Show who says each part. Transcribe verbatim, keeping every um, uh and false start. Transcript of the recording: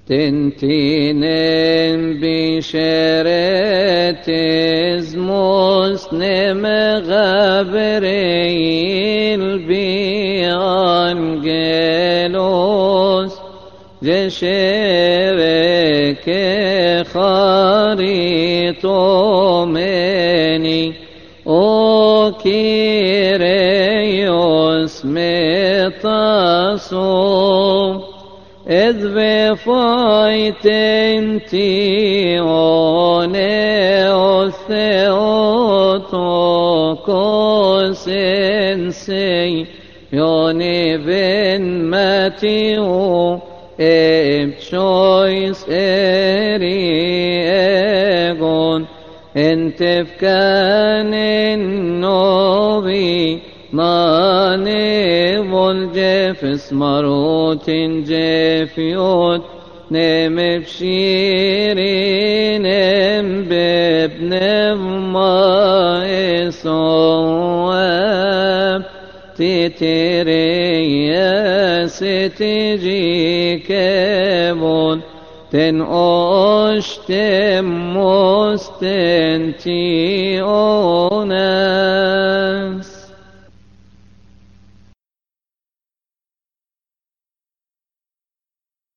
Speaker 1: تنتينن بشرت مسلم غبريل بأنجلوس جشرك خريطو مني او كيريوس متصوم إذ بفايتنتي أوني أثيوتوكوس إنسي يوني بن ماتيو إبشويس إريغون انتفكان النوبي ماني والجفس مروت جفيوت نم بشيرين بابن ما إصواب تتريا ستجي كبون تن أشتم مستنتي أونا